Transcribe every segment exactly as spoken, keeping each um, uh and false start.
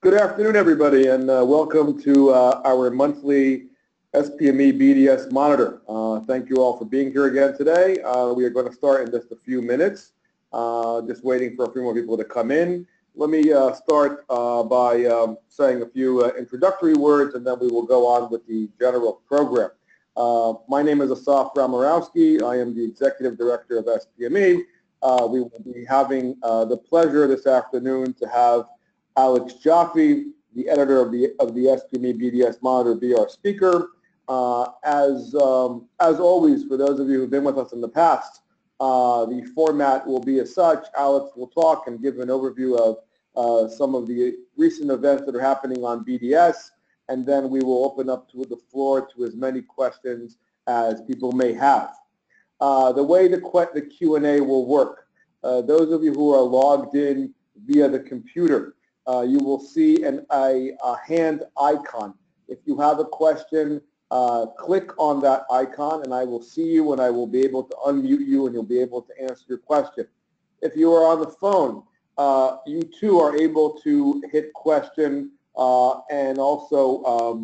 Good afternoon, everybody, and uh, welcome to uh, our monthly S P M E B D S Monitor. Uh, thank you all for being here again today. Uh, we are going to start in just a few minutes, uh, just waiting for a few more people to come in. Let me uh, start uh, by um, saying a few uh, introductory words, and then we will go on with the general program. Uh, my name is Asaf Ramarowski. I am the Executive Director of S P M E. Uh, we will be having uh, the pleasure this afternoon to have Alex Jaffe, the editor of the of the S P M E B D S Monitor, be our speaker. Uh, as um, as always, for those of you who've been with us in the past, uh, the format will be as such. Alex will talk and give an overview of uh, some of the recent events that are happening on B D S, and then we will open up to the floor to as many questions as people may have. Uh, the way the, the Q and A will work, uh, those of you who are logged in via the computer, Uh, you will see an, a, a hand icon. If you have a question, uh, click on that icon and I will see you and I will be able to unmute you and you'll be able to answer your question. If you are on the phone, uh, you too are able to hit question uh, and also um,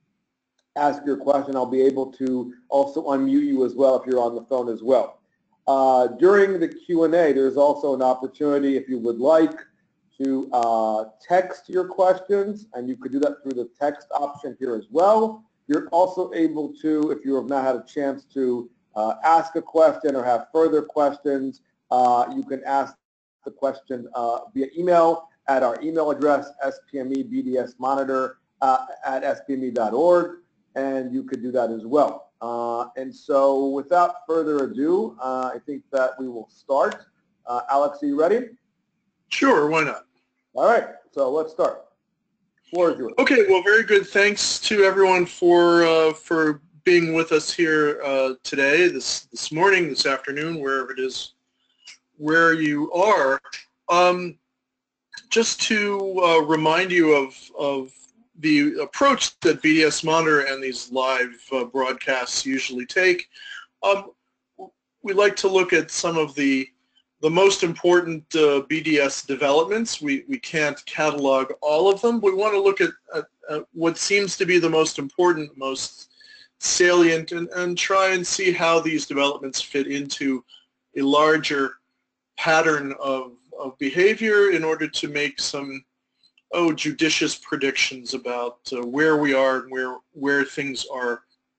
ask your question. I'll be able to also unmute you as well if you're on the phone as well. Uh, during the Q and A, there's also an opportunity, if you would like, to uh, text your questions, and you could do that through the text option here as well. You're also able to, if you have not had a chance to uh, ask a question or have further questions, uh, you can ask the question uh, via email at our email address, S P M E B D S Monitor uh, at S P M E dot org, and you could do that as well. Uh, and so without further ado, uh, I think that we will start. Uh, Alex, are you ready? Sure, why not? All right, so let's start. Floor is yours. Okay, well, very good. Thanks to everyone for uh, for being with us here uh, today, this this morning, this afternoon, wherever it is, where you are. Um, just to uh, remind you of of the approach that B D S Monitor and these live uh, broadcasts usually take. Um, we like to look at some of the The most important uh, B D S developments. We, we can't catalog all of them. We want to look at, at, at what seems to be the most important, most salient, and, and try and see how these developments fit into a larger pattern of, of behavior in order to make some, oh, judicious predictions about uh, where we are and where, where things are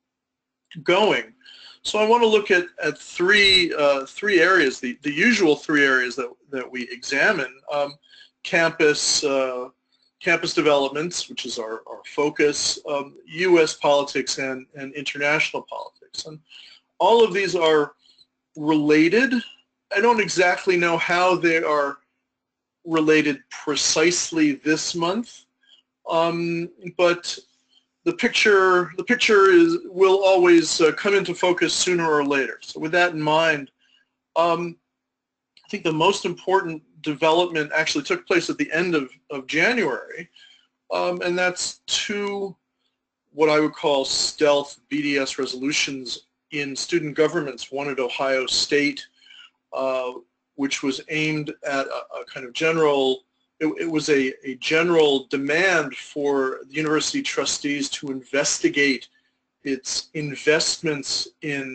going. So I want to look at, at three, uh, three areas, the, the usual three areas that, that we examine. Um, campus, uh, campus developments, which is our, our focus, um, U S politics and, and international politics. And all of these are related. I don't exactly know how they are related precisely this month, um, but The picture, the picture is, will always uh, come into focus sooner or later. So with that in mind, um, I think the most important development actually took place at the end of, of January, um, and that's two what I would call stealth B D S resolutions in student governments, one at Ohio State, uh, which was aimed at a, a kind of general It, it was a, a general demand for the university trustees to investigate its investments in,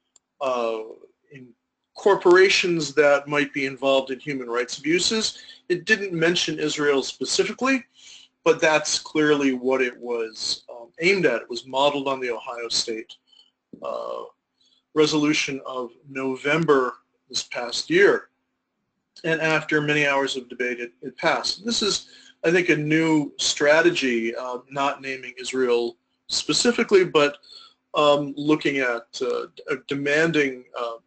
uh, in corporations that might be involved in human rights abuses. It didn't mention Israel specifically, but that's clearly what it was um, aimed at. It was modeled on the Ohio State uh, resolution of November this past year. And after many hours of debate, it, it passed. This is, I think, a new strategy, uh, not naming Israel specifically, but um, looking at, uh, demanding uh,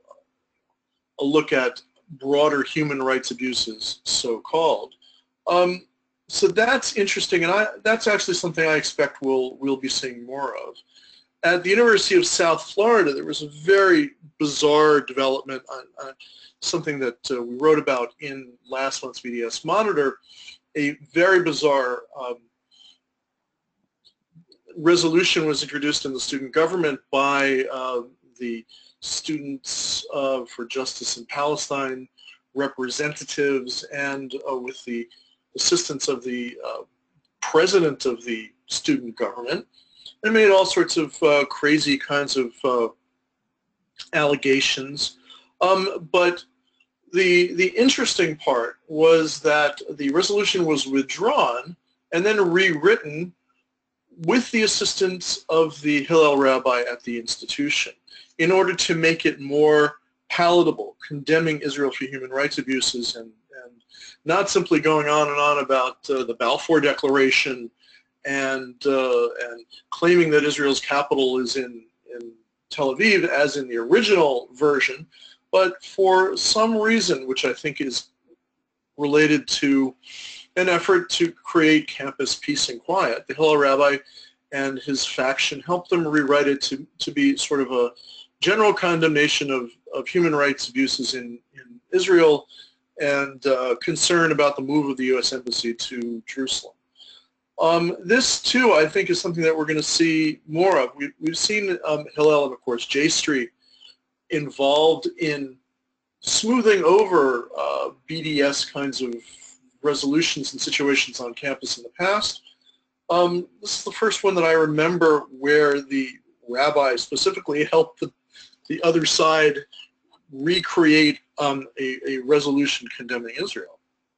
a look at broader human rights abuses, so-called. Um, so that's interesting, and I, that's actually something I expect we'll, we'll be seeing more of. At the University of South Florida, there was a very bizarre development on, on something that uh, we wrote about in last month's B D S Monitor, a very bizarre um, resolution was introduced in the student government by uh, the Students uh, for Justice in Palestine representatives and uh, with the assistance of the uh, president of the student government, and made all sorts of uh, crazy kinds of uh, allegations. Um, but the, the interesting part was that the resolution was withdrawn and then rewritten with the assistance of the Hillel rabbi at the institution in order to make it more palatable, condemning Israel for human rights abuses and, and not simply going on and on about uh, the Balfour Declaration and, uh, and claiming that Israel's capital is in, in Tel Aviv as in the original version, but for some reason, which I think is related to an effort to create campus peace and quiet, the Hillel rabbi and his faction helped them rewrite it to, to be sort of a general condemnation of, of human rights abuses in, in Israel and uh, concern about the move of the U S Embassy to Jerusalem. Um, this, too, I think is something that we're going to see more of. We, we've seen um, Hillel and, of course, J Street involved in smoothing over uh, B D S kinds of resolutions and situations on campus in the past. Um, this is the first one that I remember where the rabbi specifically helped the, the other side recreate um, a, a resolution condemning Israel.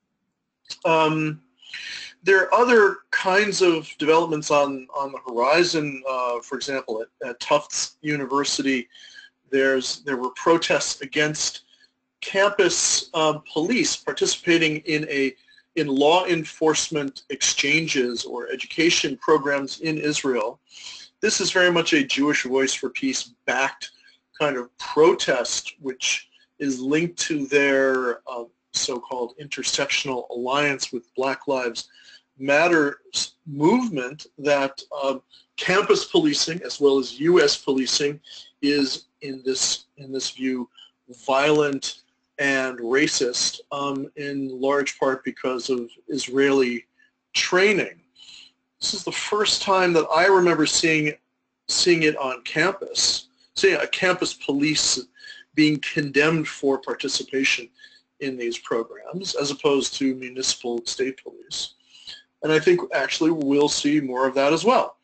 Um, there are other kinds of developments on, on the horizon. Uh, for example, at, at Tufts University, there's, there were protests against campus um, police participating in a in law enforcement exchanges or education programs in Israel. This is very much a Jewish Voice for Peace backed kind of protest, which is linked to their uh, so-called intersectional alliance with Black Lives Matter movement that uh, campus policing as well as U S policing is in this, in this view, violent and racist, um, in large part because of Israeli training. This is the first time that I remember seeing, seeing it on campus, seeing a campus police being condemned for participation in these programs as opposed to municipal state police. And I think actually we'll see more of that as well.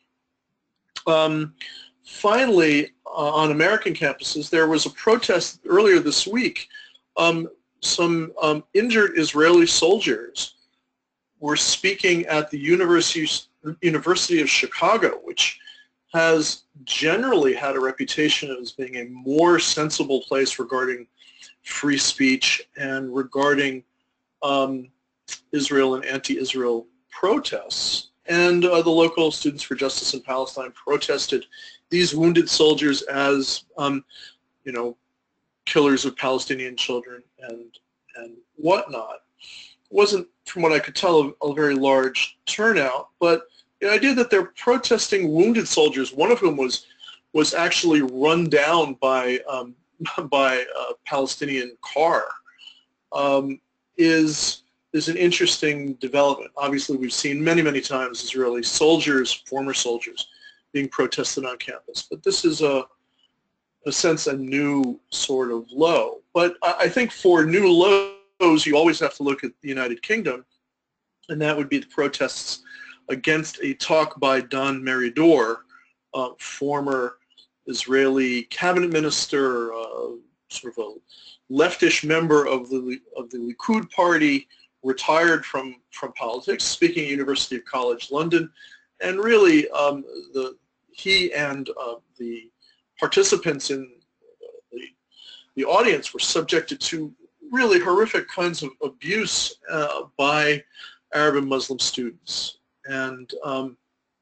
Um, finally, uh, on American campuses, there was a protest earlier this week. Um, some um, injured Israeli soldiers were speaking at the University, University of Chicago, which has generally had a reputation as being a more sensible place regarding free speech and regarding um, Israel and anti-Israel protests. And uh, the local Students for Justice in Palestine protested these wounded soldiers as, um, you know, killers of Palestinian children and and whatnot. It wasn't, from what I could tell, a, a very large turnout, but the idea that they're protesting wounded soldiers, one of whom was was actually run down by um, by a Palestinian car, um, is is an interesting development. Obviously, we've seen many, many times Israeli soldiers, former soldiers, being protested on campus, but this is a a sense a new sort of low. But I think for new lows, you always have to look at the United Kingdom, and that would be the protests against a talk by Don Meridor, uh, former Israeli cabinet minister, uh, sort of a leftish member of the of the Likud party, retired from from politics, speaking at University of College London, and really um, the he and uh, the participants in the, the audience were subjected to really horrific kinds of abuse uh, by Arab and Muslim students. And um,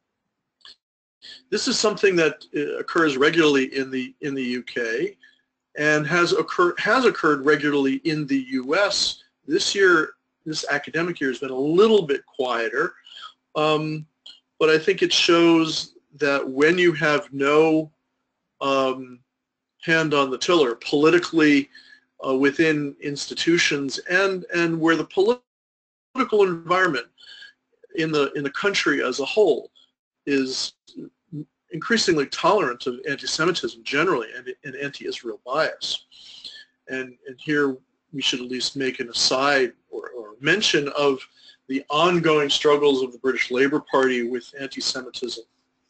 this is something that occurs regularly in the in the U K and has occurred has occurred regularly in the U S. This year, this academic year has been a little bit quieter, um, but I think it shows that when you have no Um, hand on the tiller politically uh, within institutions and and where the political environment in the in the country as a whole is increasingly tolerant of anti-Semitism generally and, and anti-Israel bias. And and here we should at least make an aside or, or mention of the ongoing struggles of the British Labour Party with anti-Semitism,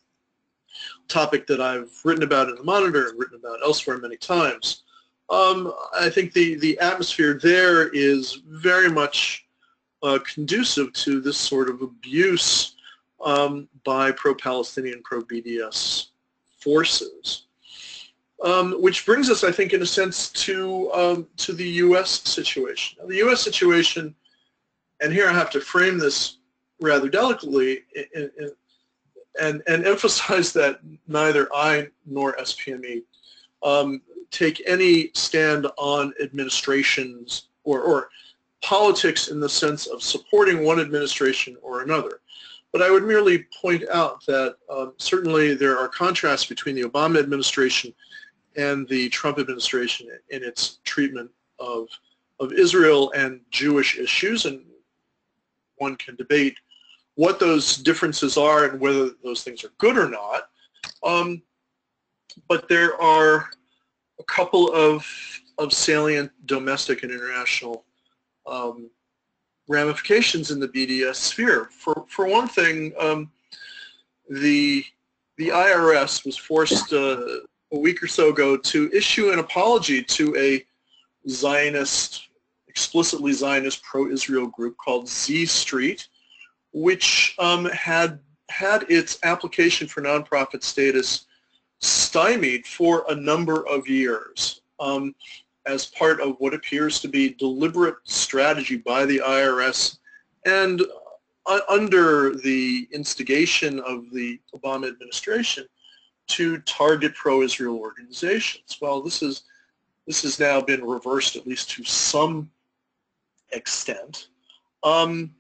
topic that I've written about in the Monitor and written about elsewhere many times. Um, I think the, the atmosphere there is very much uh, conducive to this sort of abuse um, by pro-Palestinian, pro-B D S forces. Um, which brings us, I think, in a sense, to, um, to the U S situation. Now, the U S situation, and here I have to frame this rather delicately in, in, and, and emphasize that neither I nor S P M E um, take any stand on administrations or, or politics in the sense of supporting one administration or another. But I would merely point out that um, certainly there are contrasts between the Obama administration and the Trump administration in its treatment of, of Israel and Jewish issues, and one can debate what those differences are and whether those things are good or not. Um, but there are a couple of, of salient domestic and international um, ramifications in the B D S sphere. For, for one thing, um, the, the I R S was forced uh, a week or so ago to issue an apology to a Zionist, explicitly Zionist pro-Israel group called Z Street, which um, had had its application for nonprofit status stymied for a number of years um, as part of what appears to be deliberate strategy by the I R S and uh, under the instigation of the Obama administration to target pro-Israel organizations. Well, this is this has now been reversed, at least to some extent, um,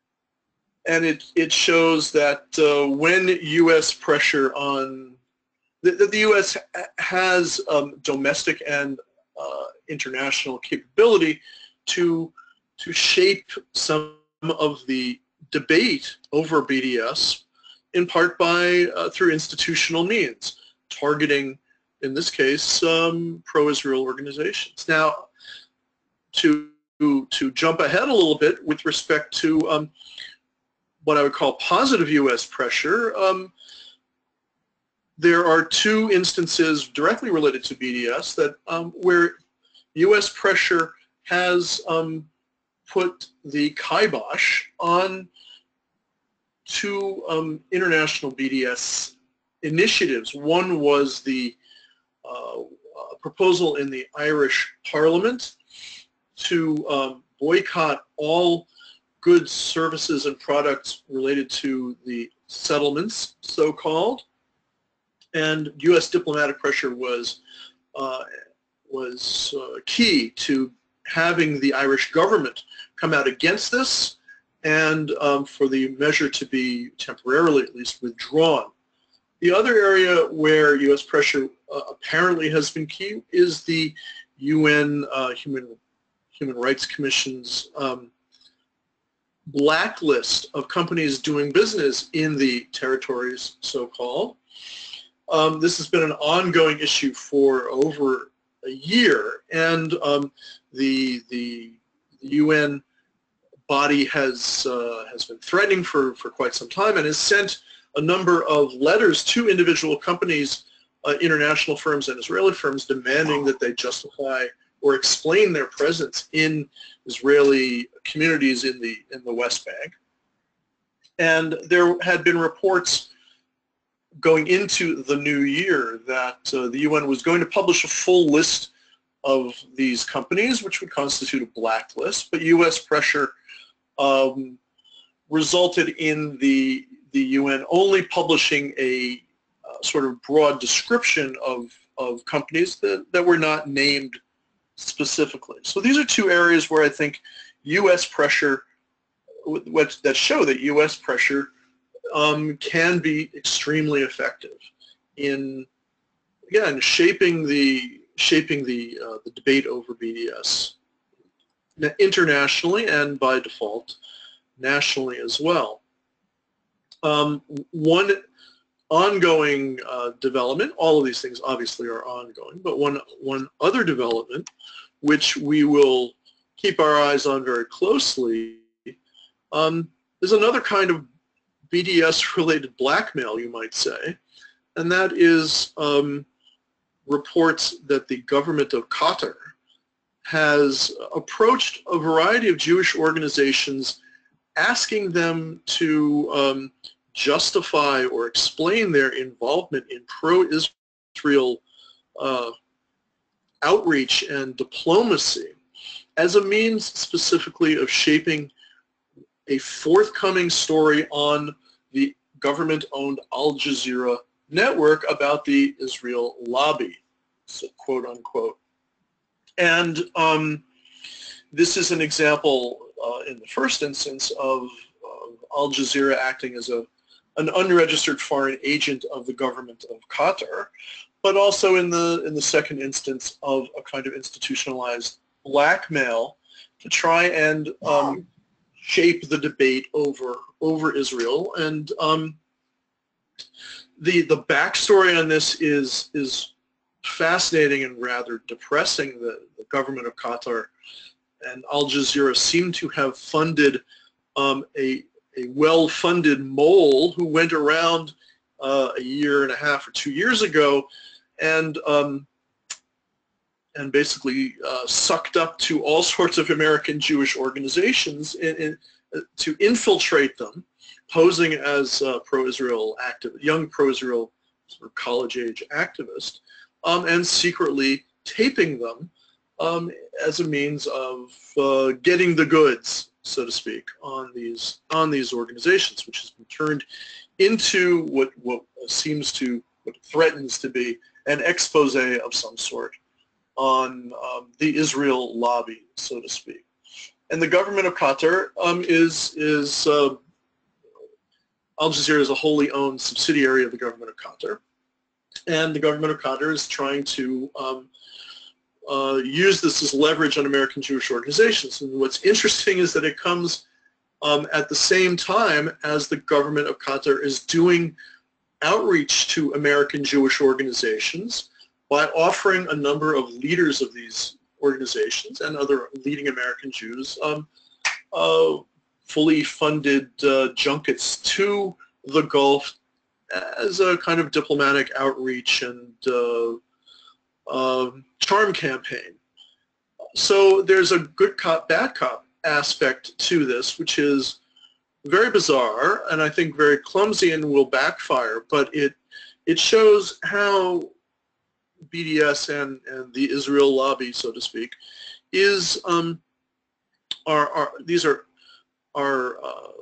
and it it shows that uh, when U S pressure on that the, the U S has um, domestic and uh, international capability to to shape some of the debate over B D S, in part by uh, through institutional means, targeting, in this case, um, pro-Israel organizations. Now, to to jump ahead a little bit with respect to um, what I would call positive U S pressure, um, there are two instances directly related to B D S that um, where U S pressure has um, put the kibosh on two um, international B D S initiatives. One was the uh, uh, proposal in the Irish Parliament to um, boycott all goods, services, and products related to the settlements, so-called. And U S diplomatic pressure was, uh, was uh, key to having the Irish government come out against this, and um, for the measure to be temporarily at least withdrawn. The other area where U S pressure uh, apparently has been key is the U N uh, Human, Human Rights Commission's um, blacklist of companies doing business in the territories, so-called. Um, this has been an ongoing issue for over a year, and um, the, the U N body has uh, has been threatening for, for quite some time and has sent a number of letters to individual companies, uh, international firms and Israeli firms, demanding that they justify or explain their presence in Israeli communities in the in the West Bank. And there had been reports going into the new year that uh, the U N was going to publish a full list of these companies, which would constitute a blacklist, but U S pressure um, resulted in the, the U N only publishing a uh, sort of broad description of, of companies that, that were not named specifically. So these are two areas where I think U S pressure, what, that show that U S pressure um, can be extremely effective in, again, shaping the shaping the uh, the debate over B D S internationally and by default nationally as well. Um, one ongoing uh, development, all of these things obviously are ongoing, but one one other development which we will keep our eyes on very closely um, is another kind of B D S-related blackmail, you might say, and that is um, reports that the government of Qatar has approached a variety of Jewish organizations asking them to um, justify or explain their involvement in pro-Israel uh, outreach and diplomacy as a means specifically of shaping a forthcoming story on the government-owned Al Jazeera network about the Israel lobby, so quote unquote. And um, this is an example uh, in the first instance of, of Al Jazeera acting as a, an unregistered foreign agent of the government of Qatar, but also in the, in the second instance of a kind of institutionalized blackmail to try and um, shape the debate over over Israel. And um, the the backstory on this is is fascinating and rather depressing. The, the government of Qatar and Al Jazeera seem to have funded um, a a well-funded mole who went around uh, a year and a half or two years ago and um, and basically uh, sucked up to all sorts of American Jewish organizations in, in, uh, to infiltrate them, posing as uh, pro-Israel active, young pro-Israel sort of college-age activist, um, and secretly taping them um, as a means of uh, getting the goods, so to speak, on these on these organizations, which has been turned into what what seems to, what threatens to be an expose of some sort on um, the Israel lobby, so to speak. And the government of Qatar um, is, is uh, Al Jazeera is a wholly owned subsidiary of the government of Qatar. And the government of Qatar is trying to um, uh, use this as leverage on American Jewish organizations. And what's interesting is that it comes um, at the same time as the government of Qatar is doing outreach to American Jewish organizations by offering a number of leaders of these organizations and other leading American Jews um, uh, fully funded uh, junkets to the Gulf as a kind of diplomatic outreach and uh, uh, charm campaign. So there's a good cop, bad cop aspect to this, which is very bizarre and I think very clumsy and will backfire, but it, it shows how B D S and, and the Israel lobby, so to speak, is um, are, are these are are uh,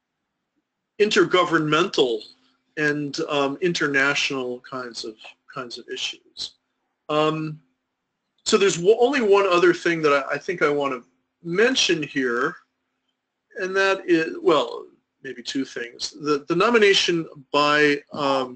intergovernmental and um, international kinds of kinds of issues. Um, so there's w only one other thing that I, I think I want to mention here, and that is, well, maybe two things. The the nomination by um,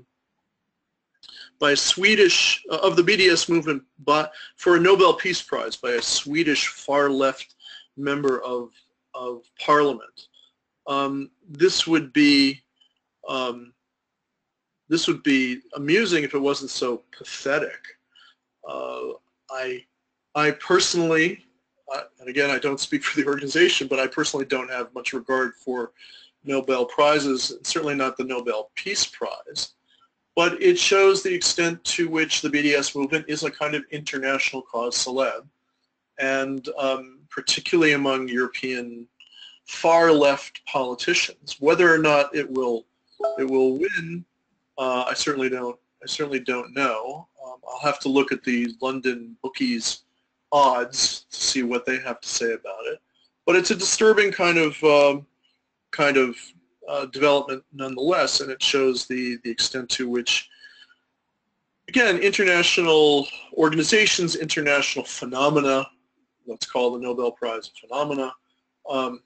by a Swedish, uh, of the B D S movement by, for a Nobel Peace Prize by a Swedish far-left member of, of parliament. Um, this would be, um, this would be amusing if it wasn't so pathetic. Uh, I, I personally, uh, and again, I don't speak for the organization, but I personally don't have much regard for Nobel Prizes, and certainly not the Nobel Peace Prize. But it shows the extent to which the B D S movement is a kind of international cause celeb, and um, particularly among European far-left politicians. Whether or not it will it will win, uh, I certainly don't I certainly don't know. Um, I'll have to look at the London bookies odds to see what they have to say about it. But it's a disturbing kind of um, kind of Uh, development nonetheless, and it shows the, the extent to which, again, international organizations, international phenomena, let's call the Nobel Prize phenomena, um,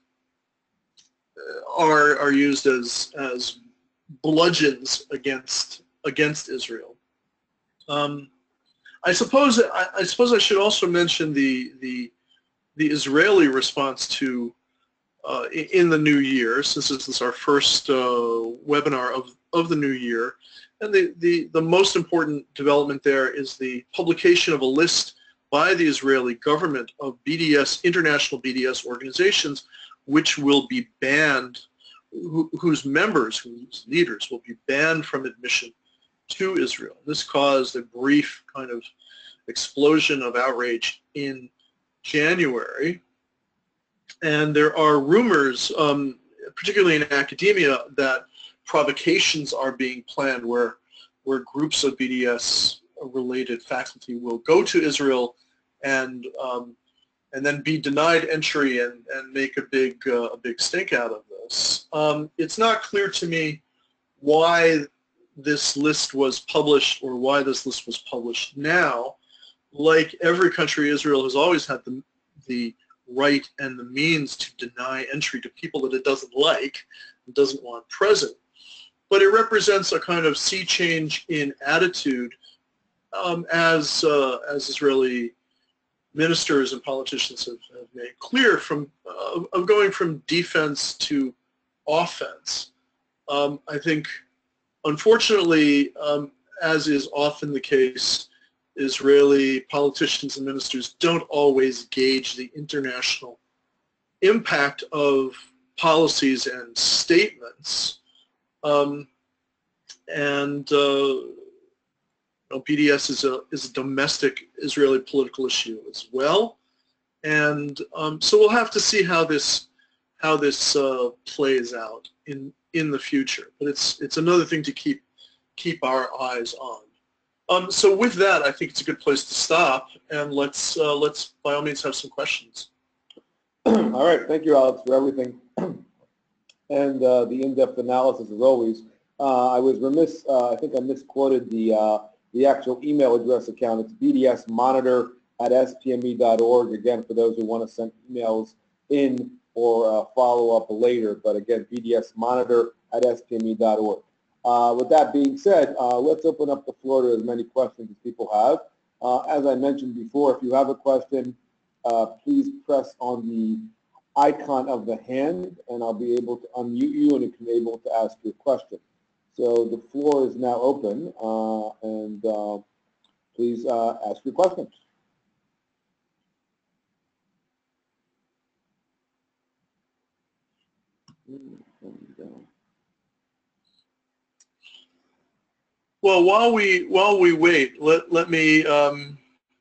are, are used as, as bludgeons against, against Israel. Um, I suppose I, I suppose I should also mention the, the, the Israeli response to Uh, in the new year, since this is our first uh, webinar of, of the new year. And the, the, the most important development there is the publication of a list by the Israeli government of B D S, international B D S organizations, which will be banned, wh whose members, whose leaders will be banned from admission to Israel. This caused a brief kind of explosion of outrage in January. And there are rumors, um, particularly in academia, that provocations are being planned where, where groups of B D S-related faculty will go to Israel and um, and then be denied entry and, and make a big uh, a big stink out of this. Um, it's not clear to me why this list was published or why this list was published now. Like every country, Israel has always had the, the right and the means to deny entry to people that it doesn't like and doesn't want present. But it represents a kind of sea change in attitude um, as, uh, as Israeli ministers and politicians have, have made clear, from uh, of going from defense to offense. Um, I think, unfortunately, um, as is often the case, Israeli politicians and ministers don't always gauge the international impact of policies and statements. Um, and uh, you know, B D S is a, is a domestic Israeli political issue as well. And um, so we'll have to see how this, how this uh, plays out in, in the future. But it's, it's another thing to keep, keep our eyes on. Um, so with that, I think it's a good place to stop, and let's, uh, let's by all means have some questions. All right, thank you, Alex, for everything and uh, the in-depth analysis as always. Uh, I was remiss, uh, I think I misquoted the, uh, the actual email address account. It's b d s monitor at s p m e dot org. Again, for those who want to send emails in or uh, follow up later, but again, b d s monitor at s p m e dot org. Uh, with that being said, uh, let's open up the floor to as many questions as people have. Uh, as I mentioned before, if you have a question, uh, please press on the icon of the hand, and I'll be able to unmute you, and you can be able to ask your question. So the floor is now open, uh, and uh, please uh, ask your questions. Well, while we while we wait, let let me um,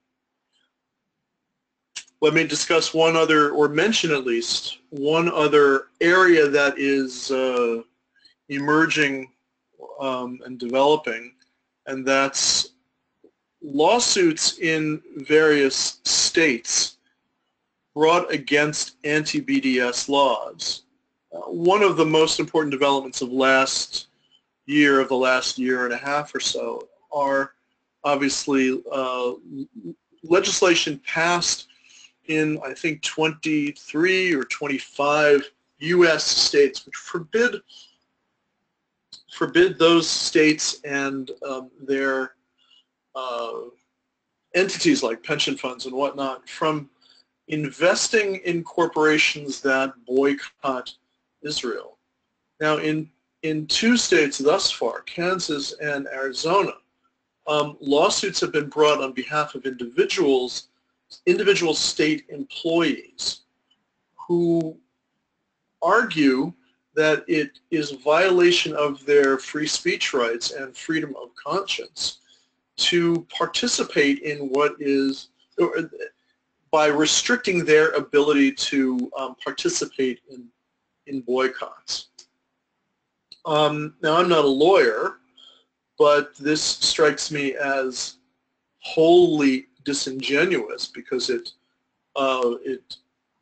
let me discuss one other, or mention at least one other area that is uh, emerging um, and developing, and that's lawsuits in various states brought against anti-B D S laws. Uh, one of the most important developments of last year, of the last year and a half or so, are obviously uh, legislation passed in, I think, twenty-three or twenty-five U S states, which forbid forbid those states and um, their uh, entities like pension funds and whatnot from investing in corporations that boycott Israel. Now, in in two states thus far, Kansas and Arizona, um, lawsuits have been brought on behalf of individuals, individual state employees, who argue that it is a violation of their free speech rights and freedom of conscience to participate in what is, or, by restricting their ability to um, participate in, in boycotts. Um, now, I'm not a lawyer, but this strikes me as wholly disingenuous because it, uh, it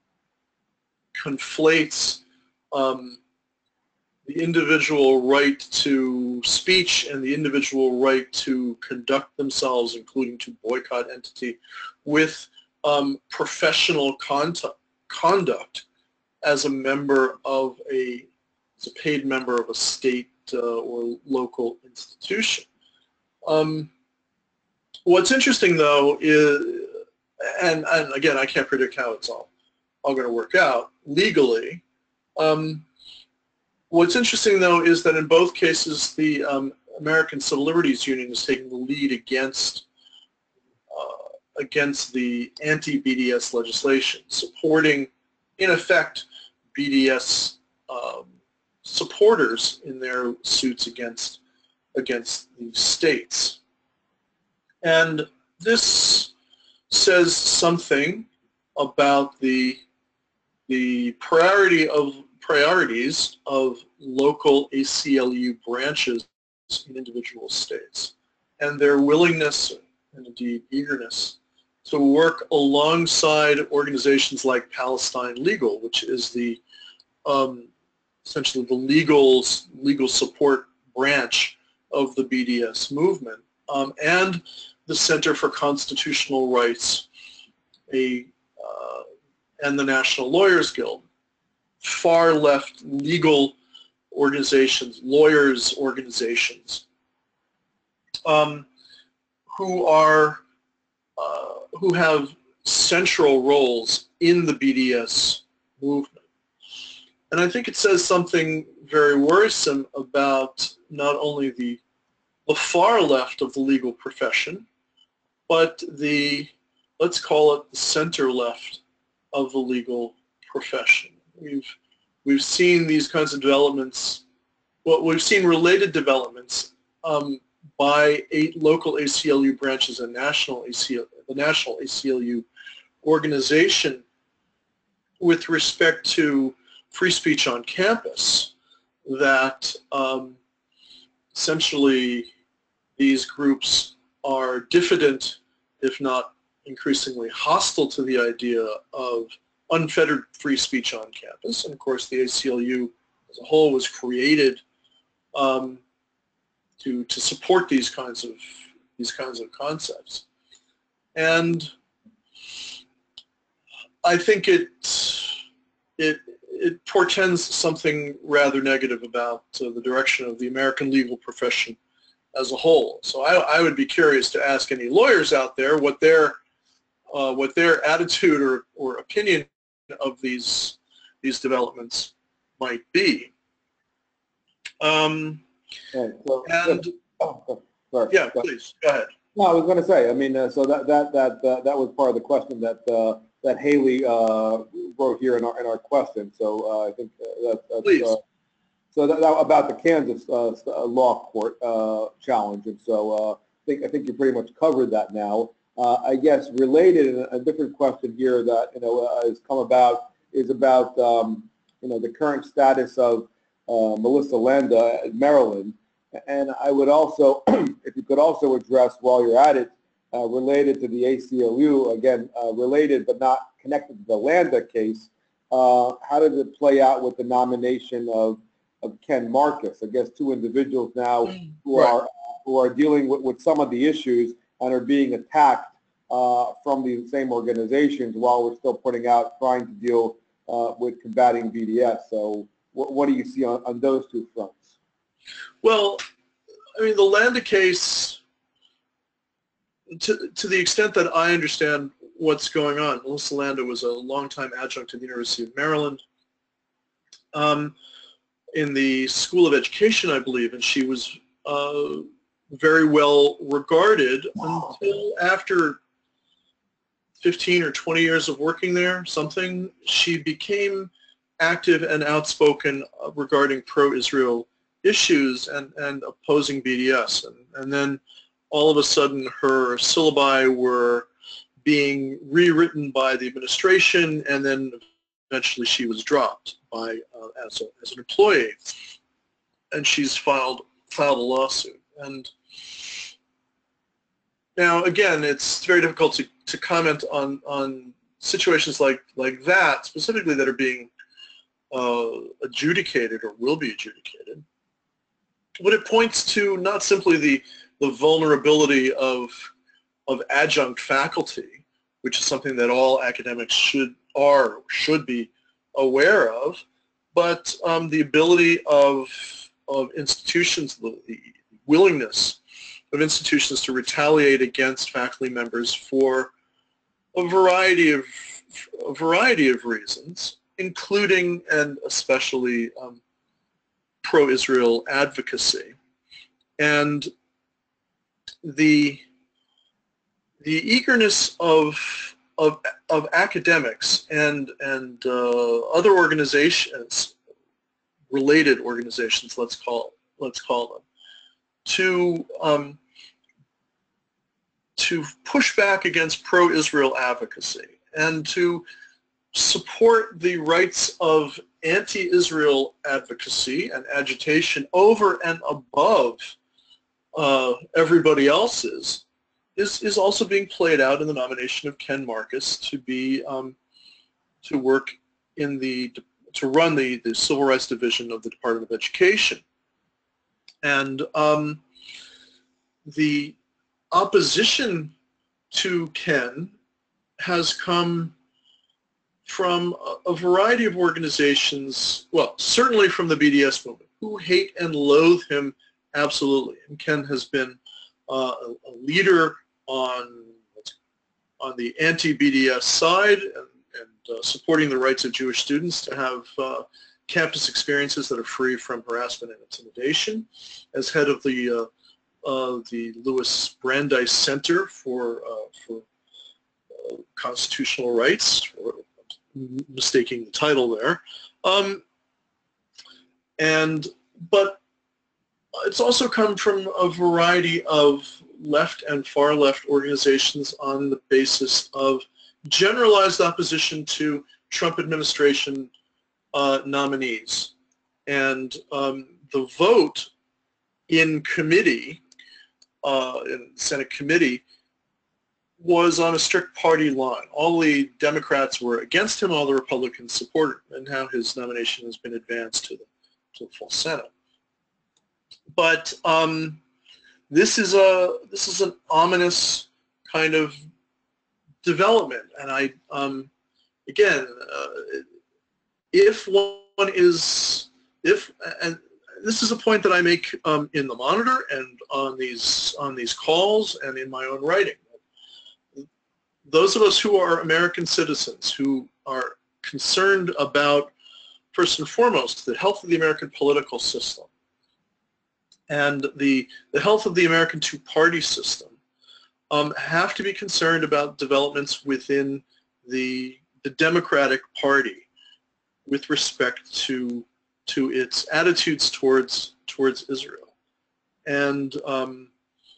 conflates um, the individual right to speech and the individual right to conduct themselves, including to boycott entity, with um, professional conduct, conduct as a member of a, as a paid member of a state uh, or local institution. Um, what's interesting, though, is, and, and again, I can't predict how it's all, all going to work out legally. Um, what's interesting, though, is that in both cases, the um, American Civil Liberties Union is taking the lead against uh, against the anti-B D S legislation, supporting, in effect, B D S um, supporters in their suits against against the states. And this says something about the the priority of priorities of local A C L U branches in individual states, and their willingness and indeed eagerness to work alongside organizations like Palestine Legal, which is the um, essentially the legal legal support branch of the B D S movement, um, and the Center for Constitutional Rights, a uh, and the National Lawyers Guild, far left legal organizations, lawyers organizations, um, who are uh, who have central roles in the B D S movement. And I think it says something very worrisome about not only the the far left of the legal profession, but the, let's call it the center left of the legal profession. We've we've seen these kinds of developments. Well, we've seen related developments um, by eight local A C L U branches and national A C L U, the National A C L U organization with respect to free speech on campus. That um, essentially these groups are diffident, if not increasingly hostile to the idea of unfettered free speech on campus. And of course the A C L U as a whole was created um, to, to support these kinds of these kinds of concepts. And I think it it it portends something rather negative about uh, the direction of the American legal profession as a whole. So I, I would be curious to ask any lawyers out there what their uh, what their attitude or, or opinion of these these developments might be. Um, Right, so, and oh, oh, sorry. yeah, please go ahead. No, I was going to say. I mean, uh, so that that that uh, that was part of the question that uh, that Haley uh, wrote here in our in our question. So uh, I think uh, that, that's Please. Uh, so that, that about the Kansas uh, law court uh, challenge, and so uh, I think I think you pretty much covered that now. Uh, I guess related, and a different question here that you know uh, has come about is about um, you know the current status of uh, Melissa Landa at Maryland, and I would also, if you could also address while you're at it, uh, related to the A C L U, again uh, related but not connected to the Landa case. Uh, how did it play out with the nomination of of Ken Marcus? I guess two individuals now who Right. are who are dealing with, with some of the issues and are being attacked uh, from the same organizations while we're still putting out trying to deal uh, with combating B D S. So what, what do you see on, on those two fronts? Well, I mean, the Landa case, to, to the extent that I understand what's going on, Melissa Landa was a longtime adjunct at the University of Maryland um, in the School of Education, I believe, and she was uh, very well regarded until after fifteen or twenty years of working there, something, she became active and outspoken regarding pro-Israel issues and, and opposing B D S. And, and then all of a sudden her syllabi were being rewritten by the administration, and then eventually she was dropped by uh, as, a, as an employee. And she's filed, filed a lawsuit. And now, again, it's very difficult to, to comment on, on situations like, like that, specifically that are being uh, adjudicated or will be adjudicated. But it points to not simply the, the vulnerability of, of adjunct faculty, which is something that all academics should, are, should be aware of, but um, the ability of, of institutions, the, the willingness of institutions to retaliate against faculty members for a variety of a variety of reasons, including and especially um, pro-Israel advocacy. And the the eagerness of of, of academics and, and uh, other organizations, related organizations, let's call, let's call them, to, um, to push back against pro-Israel advocacy and to support the rights of anti-Israel advocacy and agitation over and above uh, everybody else's is, is also being played out in the nomination of Ken Marcus to be um, to work in the to run the, the Civil Rights Division of the Department of Education. And um, the opposition to Ken has come from a, a variety of organizations, well, certainly from the B D S movement, who hate and loathe him absolutely. And Ken has been uh, a, a leader on, on the anti-B D S side and, and uh, supporting the rights of Jewish students to have uh, campus experiences that are free from harassment and intimidation. As head of the uh, uh, the Louis Brandeis Center for uh, for uh, Constitutional Rights, or mistaking the title there, um, and but it's also come from a variety of left and far left organizations on the basis of generalized opposition to Trump administration uh, nominees. And um, the vote in committee, uh, in Senate committee, was on a strict party line. All the Democrats were against him, all the Republicans supported him, and how his nomination has been advanced to the, to the full Senate. But um, this is a this is an ominous kind of development, and I um, again, uh, if one is if and this is a point that I make um, in the Monitor and on these on these calls and in my own writing. Those of us who are American citizens, who are concerned about, first and foremost, the health of the American political system and the, the health of the American two-party system, um, have to be concerned about developments within the, the Democratic Party with respect to, to its attitudes towards, towards Israel. And um,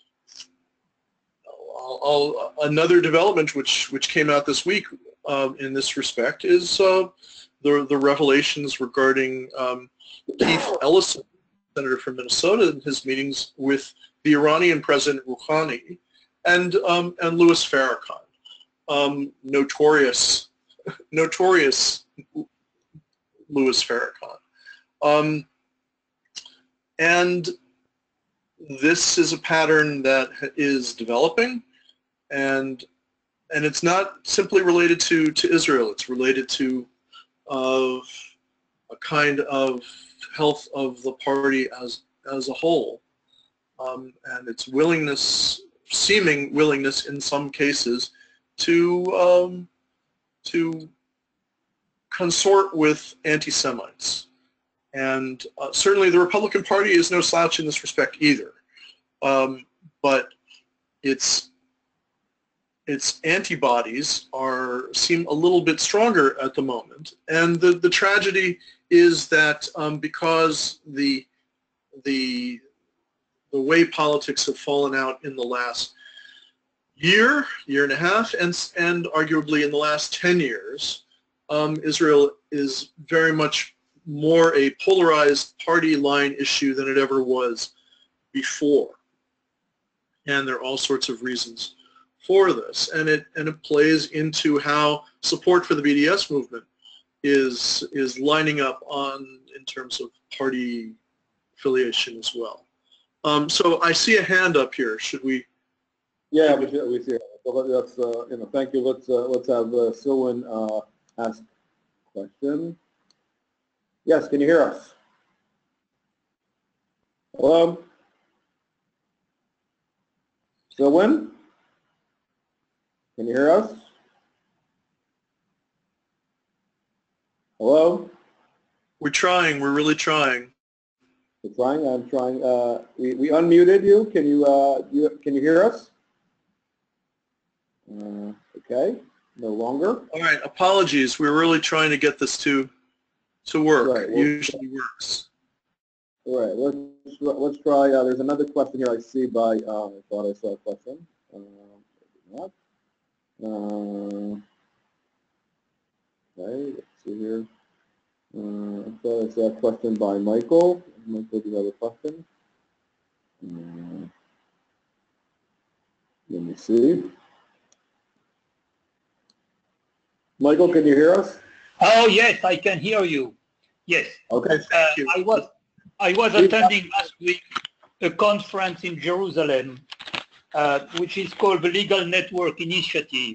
I'll, another development which which came out this week uh, in this respect is uh, the the revelations regarding um, Keith Ellison, senator from Minnesota, in his meetings with the Iranian President Rouhani and um, and Louis Farrakhan, um, notorious notorious Louis Farrakhan, um, and this is a pattern that is developing. And and it's not simply related to, to Israel. It's related to of a kind of health of the party as as a whole, um, and its willingness, seeming willingness in some cases, to um, to consort with anti-Semites. And uh, certainly the Republican Party is no slouch in this respect either, um, but it's its antibodies are seem a little bit stronger at the moment, and the the tragedy is that um, because the the the way politics have fallen out in the last year, year and a half, and and arguably in the last ten years, um, Israel is very much more a polarized party line issue than it ever was before, and there are all sorts of reasons for this, and it and it plays into how support for the B D S movement is is lining up on in terms of party affiliation as well. Um, so I see a hand up here. Should we? Yeah, we see. We see. So let's uh, you know. Thank you. Let's uh, let's have uh, Silwan uh, ask a question. Yes, can you hear us? Hello, Silwan? Can you hear us? Hello? We're trying. We're really trying. We're trying. I'm trying. Uh, we we unmuted you. Can you uh you can you hear us? Uh, okay. No longer. All right, apologies. We're really trying to get this to to work. Right, It well, usually works. All right, let's let's try. Uh, there's another question here I see by. Uh, I thought I saw a question. Uh, not. Uh, okay, let's see here. Uh, I thought I saw a question by Michael. Michael, do you have a question? Uh, let me see. Michael, can you hear us? Oh yes, I can hear you. Yes. Okay. Uh, I was I was attending last week a conference in Jerusalem, uh, which is called the Legal Network Initiative,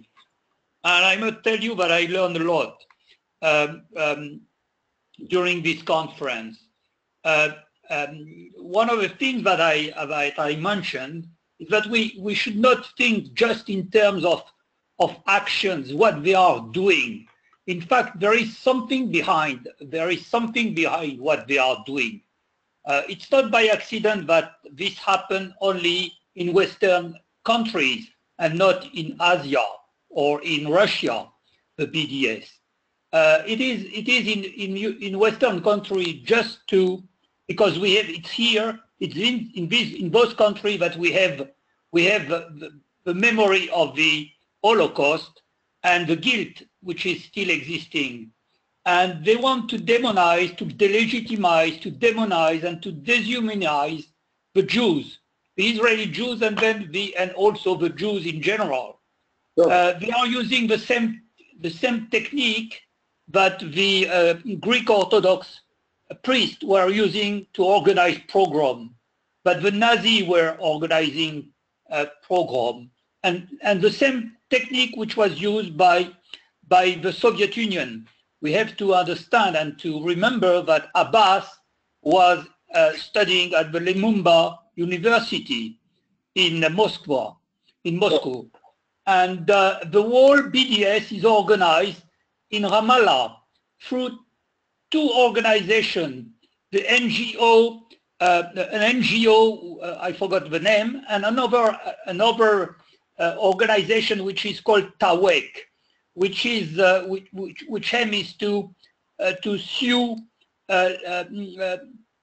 and I must tell you that I learned a lot um, um, during this conference. Uh, um, one of the things that I that I mentioned is that we we should not think just in terms of of actions, what they are doing. In fact, there is something behind. There is something behind what they are doing. Uh, it's not by accident that this happened only in Western countries and not in Asia or in Russia, the B D S. Uh, it is it is in in in Western countries just to because we have it's here. It's in in these in those countries that we have we have the, the memory of the Holocaust and the guilt which is still existing. And they want to demonize, to delegitimize, to demonize, and to dehumanize the Jews, the Israeli Jews, and then the and also the Jews in general. Sure. Uh, they are using the same the same technique that the uh, Greek Orthodox priests were using to organize pogrom, but the Nazis were organizing a pogrom, and and the same technique which was used by by the Soviet Union. We have to understand and to remember that Abbas was uh, studying at the Lumumba University in uh, Moscow, in Moscow. And uh, the whole B D S is organized in Ramallah through two organizations, the N G O, uh, an N G O, uh, I forgot the name, and another, another uh, organization which is called Tawek, which is uh, which, which, which aim is to uh, to sue uh, uh, uh,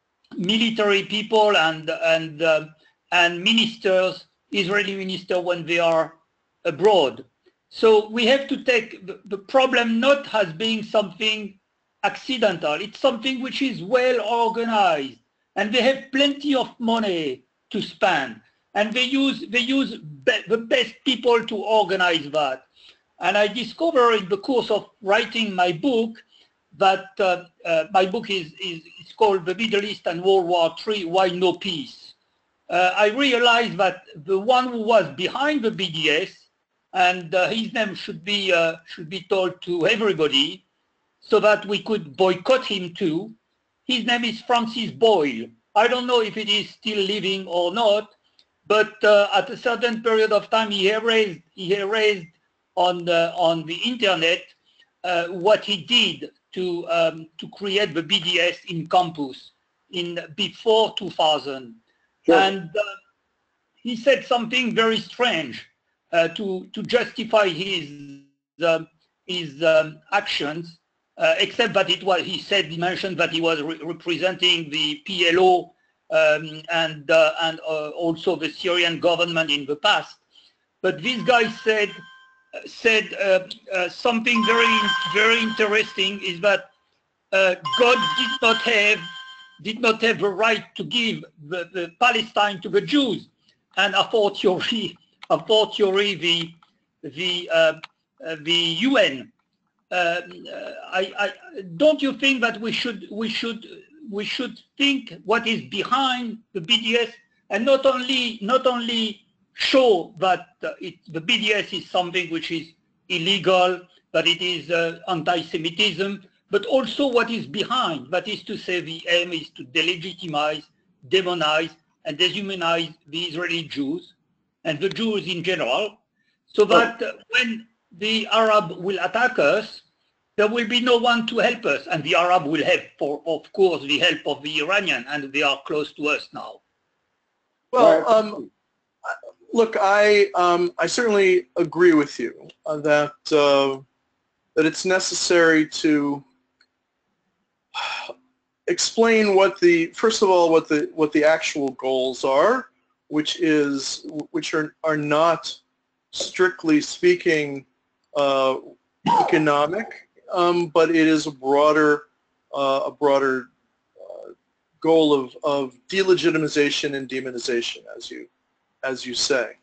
military people and and uh, and ministers, Israeli ministers when they are abroad. So we have to take the, the problem not as being something accidental. It's something which is well organized, and they have plenty of money to spend, and they use they use be, the best people to organize that. And I discovered in the course of writing my book that uh, uh, my book is, is, is called The Middle East and World War Three, Why No Peace? Uh, I realized that the one who was behind the B D S, and uh, his name should be, uh, should be told to everybody so that we could boycott him too, his name is Francis Boyle. I don't know if it is still living or not, but uh, at a certain period of time he erased, he erased on the, on the internet uh, what he did to um, to create the B D S in campus in before two thousand. Sure. And uh, he said something very strange uh, to to justify his uh, his um, actions, uh, except that it was he said he mentioned that he was re representing the P L O um, and uh, and uh, also the Syrian government in the past. But this guy said. said uh, uh, something very, very interesting is that uh, God did not have did not have the right to give the, the Palestine to the Jews, and a fortiori, a fortiori the the uh, uh, the U N. Uh, I, I don't you think that we should we should we should think what is behind the B D S, and not only not only show that uh, it, the B D S is something which is illegal, that it is uh, anti-Semitism, but also what is behind. That is to say, the aim is to delegitimize, demonize, and dehumanize the Israeli Jews and the Jews in general, so that uh, when the Arab will attack us, there will be no one to help us, and the Arab will have, for of course, the help of the Iranian, and they are close to us now. Well, um, look, I um, I certainly agree with you uh, that uh, that it's necessary to explain what the first of all what the what the actual goals are, which is which are are not strictly speaking uh, economic, um, but it is a broader uh, a broader uh, goal of of delegitimization and demonization, as you as you say.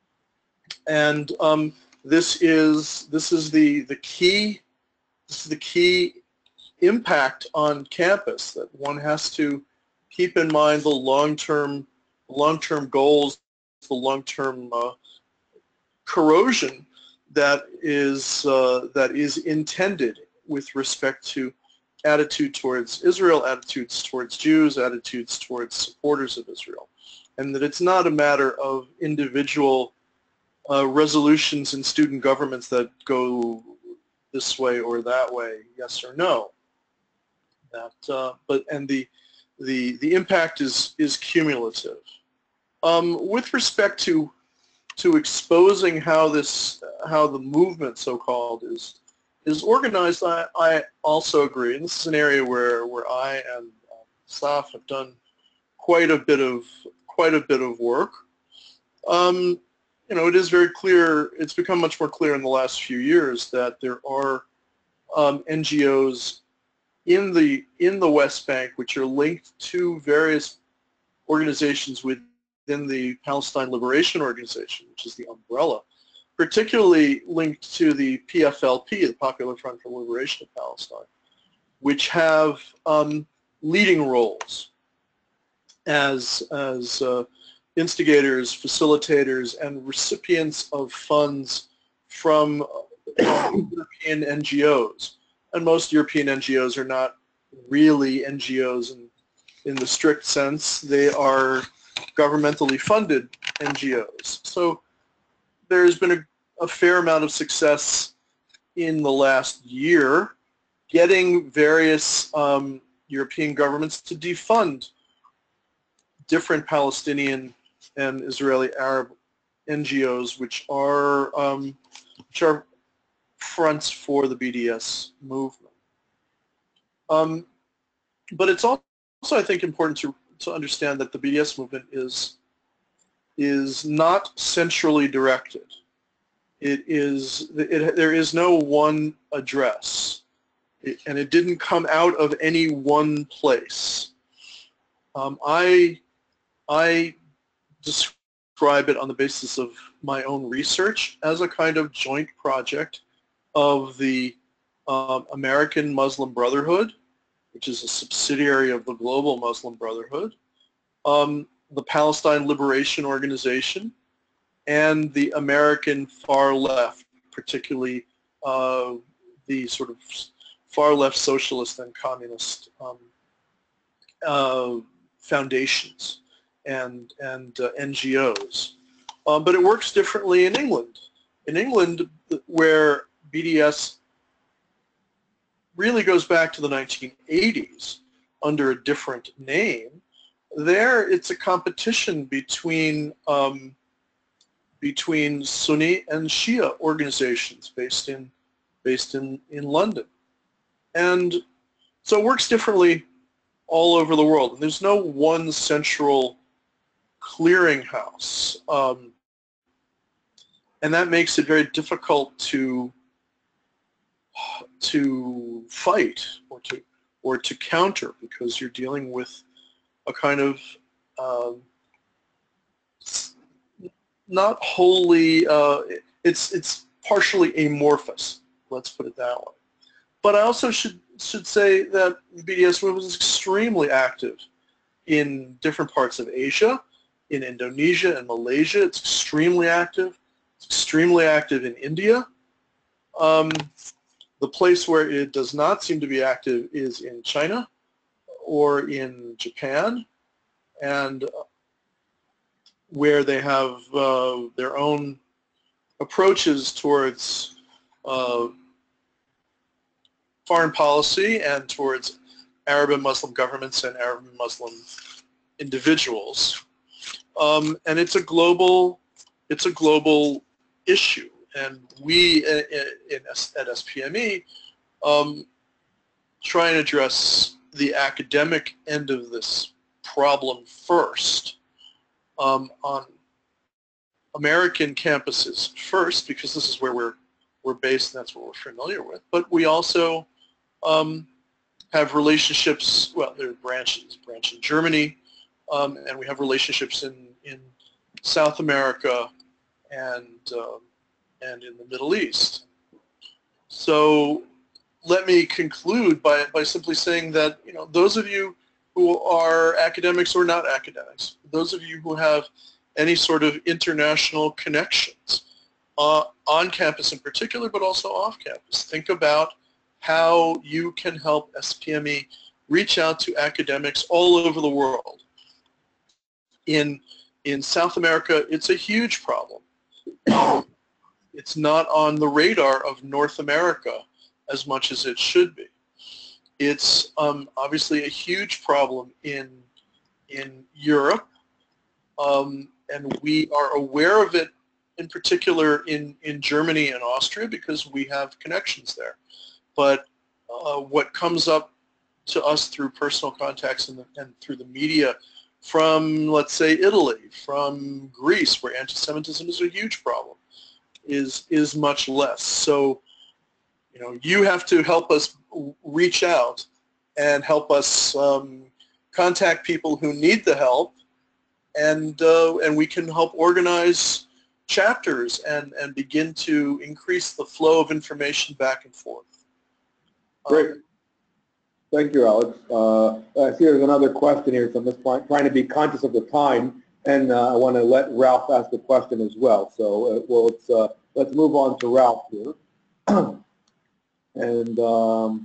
And um, this is this is the the key this is the key impact on campus, that one has to keep in mind the long-term long-term goals, the long-term uh, corrosion that is uh, that is intended with respect to attitude towards Israel, attitudes towards Jews, attitudes towards supporters of Israel, and that it's not a matter of individual uh, resolutions in student governments that go this way or that way, yes or no. That, uh, but and the the the impact is is cumulative. Um, with respect to to exposing how this how the movement, so-called, is is organized, I, I also agree, and this is an area where where I and um, Saf have done quite a bit of quite a bit of work. Um, you know, it is very clear. It's become much more clear in the last few years that there are um, N G Os in the in the West Bank which are linked to various organizations within the Palestine Liberation Organization, which is the umbrella, particularly linked to the P F L P, the Popular Front for Liberation of Palestine, which have um, leading roles as as uh, instigators, facilitators, and recipients of funds from uh, European N G Os. And most European N G Os are not really N G Os in, in the strict sense. They are governmentally funded N G Os. So there's been a, a fair amount of success in the last year getting various um, European governments to defund different Palestinian and Israeli Arab N G Os, which are um, which are fronts for the B D S movement. Um, but it's also, I think, important to to understand that the B D S movement is is not centrally directed. It is it, there is no one address, it, and it didn't come out of any one place. Um, I I describe it on the basis of my own research as a kind of joint project of the um, American Muslim Brotherhood, which is a subsidiary of the Global Muslim Brotherhood, um, the Palestine Liberation Organization, and the American far left, particularly uh, the sort of far left socialist and communist um, uh, foundations and, and uh, N G Os. Um, but it works differently in England. In England, where B D S really goes back to the nineteen eighties under a different name, there it's a competition between um, between Sunni and Shia organizations based in based in, in London. And so it works differently all over the world. And there's no one central clearinghouse. Um, and that makes it very difficult to to fight or to or to counter, because you're dealing with a kind of um, not wholly uh, it's it's partially amorphous, let's put it that way. But I also should should say that the B D S movement is extremely active in different parts of Asia, in Indonesia and Malaysia. It's extremely active. It's extremely active in India. Um, the place where it does not seem to be active is in China or in Japan, and where they have uh, their own approaches towards uh, foreign policy and towards Arab and Muslim governments and Arab and Muslim individuals. Um, and it's a global, it's a global issue. And we in, in, at S P M E um, try and address the academic end of this problem first um, on American campuses first, because this is where we're we're based and that's what we're familiar with. But we also um, have relationships. Well, there are branches, branch in Germany, um, and we have relationships in in South America and uh, and in the Middle East. So let me conclude by by simply saying that, you know, those of you who are academics or not academics, those of you who have any sort of international connections uh, on campus in particular, but also off campus, think about how you can help S P M E reach out to academics all over the world. In in South America, it's a huge problem. Um, it's not on the radar of North America as much as it should be. It's um, obviously a huge problem in in Europe, um, and we are aware of it in particular in, in Germany and Austria because we have connections there. But uh, what comes up to us through personal contacts and, the, and through the media from, let's say, Italy, from Greece, where anti-Semitism is a huge problem, is is much less. So, you know, you have to help us reach out and help us um, contact people who need the help, and uh, and we can help organize chapters and and begin to increase the flow of information back and forth. Great. Um, Thank you, Alex. Uh, I see there's another question here, so I'm just trying to be conscious of the time, and uh, I want to let Ralph ask the question as well. So, uh, well, let's uh, let's move on to Ralph here. And um,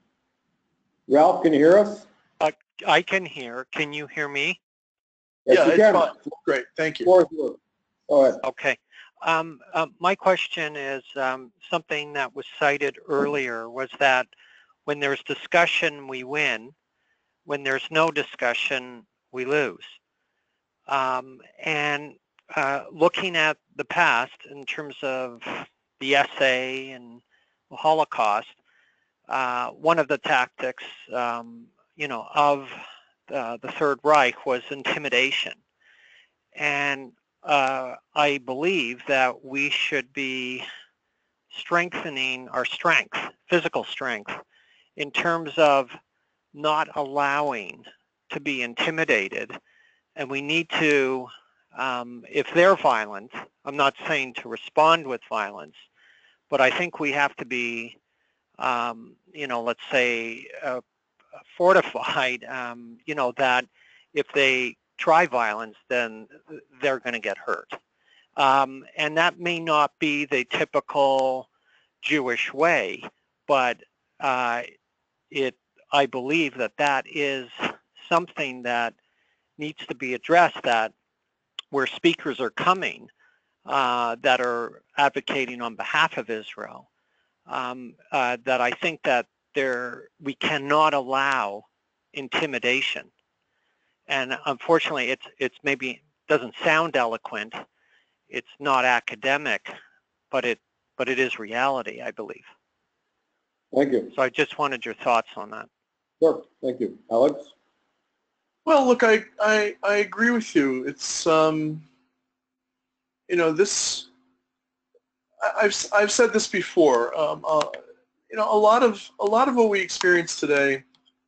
Ralph, can you hear us? Uh, I can hear. Can you hear me? Yes, yeah, you it's can. fine. Great, thank you. Go ahead. Okay. Um, uh, my question is um, something that was cited earlier was that when there's discussion, we win. When there's no discussion, we lose. Um, and uh, looking at the past in terms of the essay and the Holocaust, uh, one of the tactics, um, you know, of uh, the Third Reich was intimidation. And uh, I believe that we should be strengthening our strength, physical strength, in terms of not allowing to be intimidated. And we need to, um, if they're violent, I'm not saying to respond with violence, but I think we have to be, um, you know, let's say, uh, fortified, um, you know, that if they try violence, then they're going to get hurt. Um, and that may not be the typical Jewish way, but uh, it, I believe that that is something that needs to be addressed, that where speakers are coming uh, that are advocating on behalf of Israel, um, uh, that I think that there, we cannot allow intimidation. And unfortunately, it's, it's maybe doesn't sound eloquent, it's not academic, but it, but it is reality, I believe. Thank you. So I just wanted your thoughts on that. Sure. Thank you. Alex? Well, look, I, I, I agree with you. It's, um, you know, this, I, I've, I've said this before, um, uh, you know, a lot of, a lot of what we experience today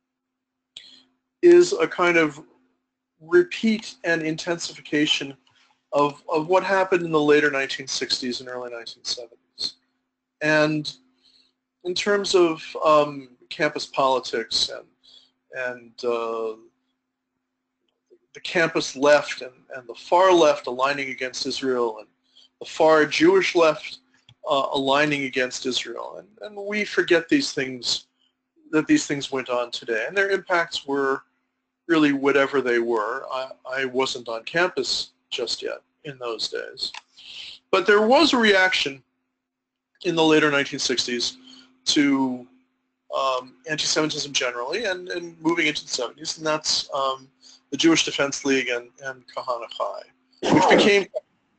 is a kind of repeat and intensification of, of what happened in the later nineteen sixties and early nineteen seventies. And in terms of um, campus politics and, and uh, the campus left and, and the far left aligning against Israel and the far Jewish left uh, aligning against Israel. And, and we forget these things, that these things went on today. And their impacts were really whatever they were. I, I wasn't on campus just yet in those days. But there was a reaction in the later nineteen sixties to um, anti-Semitism generally and, and moving into the seventies, and that's um, the Jewish Defense League and, and Kahana Chai, which became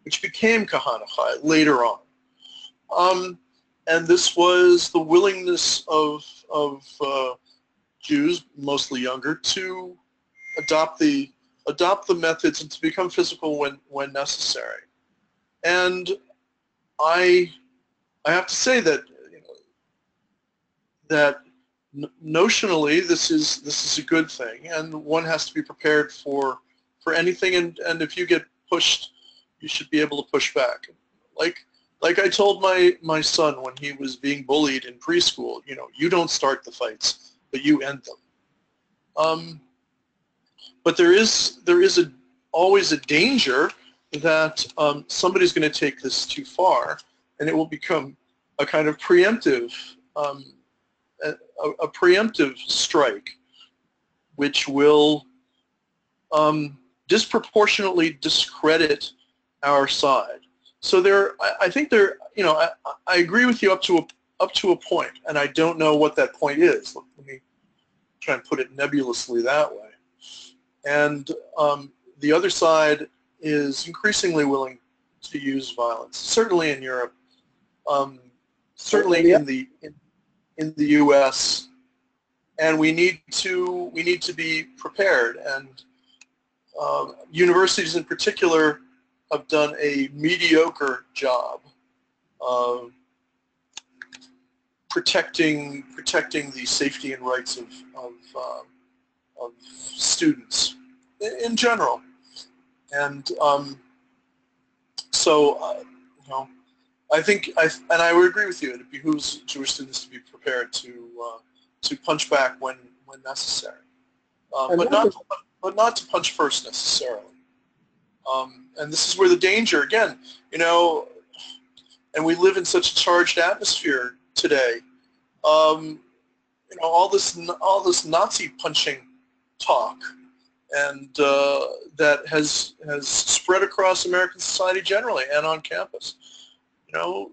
which became Kahanachai later on. Um, and this was the willingness of, of uh, Jews, mostly younger, to adopt the, adopt the methods and to become physical when, when necessary. And I, I have to say that, you know, that notionally this is, this is a good thing, and one has to be prepared for, for anything, and, and if you get pushed, you should be able to push back. Like, like I told my, my son when he was being bullied in preschool, you know, you don't start the fights, but you end them. Um, but there is, there is a, always a danger that um, somebody's going to take this too far, and it will become a kind of preemptive, um, a, a preemptive strike, which will um, disproportionately discredit our side. So there, I, I think there, you know, I, I agree with you up to a up to a point, and I don't know what that point is. Let, let me try and put it nebulously that way. And um, the other side is increasingly willing to use violence, certainly in Europe, um, certainly in the in, in the U S, and we need to we need to be prepared. And uh, universities in particular have done a mediocre job of protecting protecting the safety and rights of of, uh, of students in, in general. And um, so, uh, you know, I think, I, and I would agree with you, it behooves Jewish students to be prepared to uh, to punch back when when necessary, uh, but not to, but not to punch first necessarily. Um, and this is where the danger, again, you know, and we live in such a charged atmosphere today. Um, you know, all this all this Nazi punching talk, and uh, that has has spread across American society generally and on campus. You know,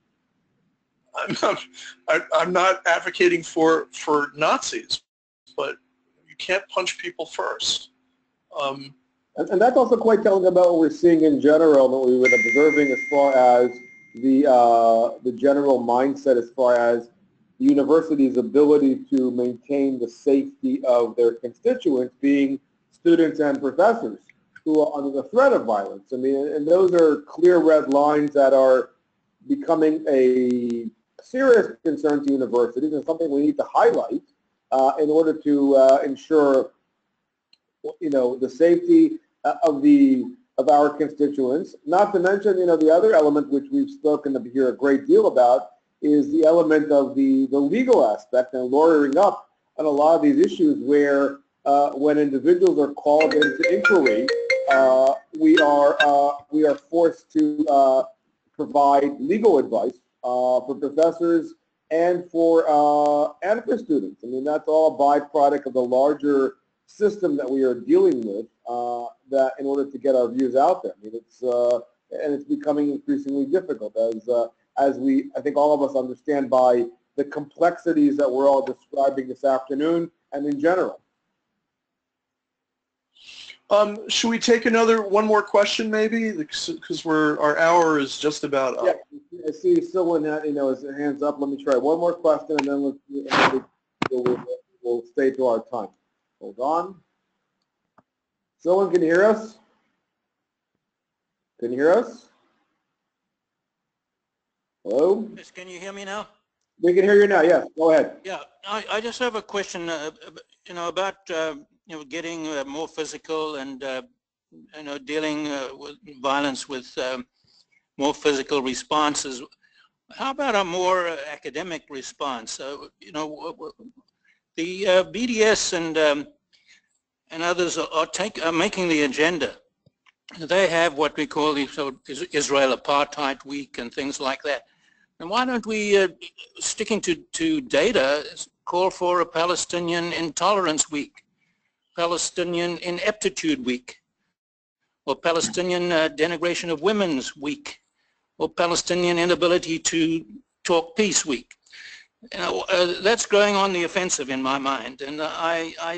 I'm not I, I'm not advocating for for Nazis, but you can't punch people first. Um, And, and that's also quite telling about what we're seeing in general, that we've been observing as far as the uh, the general mindset, as far as the university's ability to maintain the safety of their constituents, being students and professors who are under the threat of violence. I mean, and those are clear red lines that are becoming a serious concern to universities, and something we need to highlight uh, in order to uh, ensure, you know, the safety of the of our constituents. Not to mention, you know, the other element which we've spoken of here a great deal about is the element of the the legal aspect and lawyering up on a lot of these issues, where uh, when individuals are called into inquiry, uh, we are uh, we are forced to uh, provide legal advice uh, for professors and for uh, and for students. I mean, that's all a byproduct of the larger system that we are dealing with, uh, that in order to get our views out there. I mean, it's uh, and it's becoming increasingly difficult as uh, as we, I think all of us understand, by the complexities that we're all describing this afternoon and in general. Um, should we take another one more question, maybe, because we're our hour is just about up. Yeah, I see someone that, you know, his hands up. Let me try one more question, and then let's, and then we'll, we'll, we'll stay to our time. Hold on. Someone can hear us? Can you hear us? Hello? Yes, can you hear me now? We can hear you now, yes. Go ahead. Yeah, I, I just have a question, uh, you know, about, uh, you know, getting uh, more physical and, uh, you know, dealing uh, with violence with um, more physical responses. How about a more uh, academic response? Uh, you know, the uh, B D S and um, and others are, are, take, are making the agenda. They have what we call the so Israel Apartheid Week and things like that. And why don't we, uh, sticking to, to data, call for a Palestinian Intolerance Week, Palestinian Ineptitude Week, or Palestinian uh, Denigration of Women's Week, or Palestinian Inability to Talk Peace Week. You know, uh, that's growing on the offensive in my mind, and uh, I, I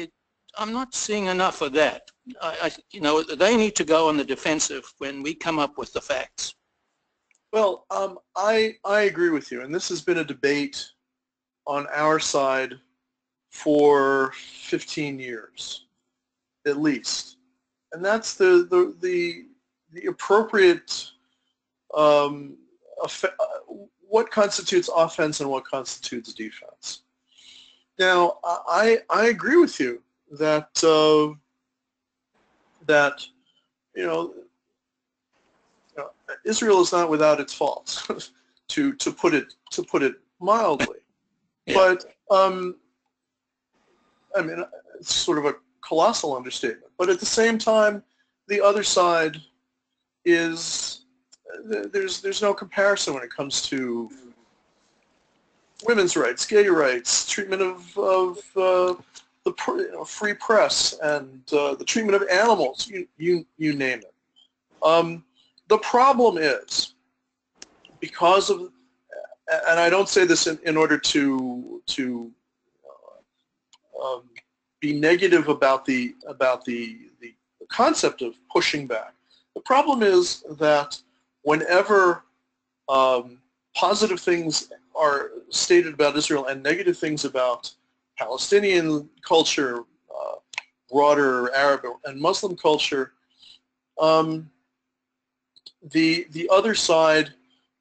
I'm not seeing enough of that. I, I, you know, they need to go on the defensive when we come up with the facts. Well, um, I I agree with you, and this has been a debate on our side for fifteen years, at least, and that's the the the, the appropriate um, what constitutes offense and what constitutes defense. Now, I I agree with you that uh, that you know. You know, Israel is not without its faults, to to put it to put it mildly. Yeah. But um, I mean, it's sort of a colossal understatement. But at the same time, the other side is there's there's no comparison when it comes to women's rights, gay rights, treatment of of uh, the you know, free press, and uh, the treatment of animals. You you you name it. Um, The problem is, because of, and I don't say this in, in order to to uh, um, be negative about the about the, the the concept of pushing back. The problem is that whenever um, positive things are stated about Israel and negative things about Palestinian culture, uh, broader Arab and Muslim culture, um, The, the other side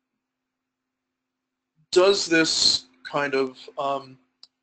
does this kind of um,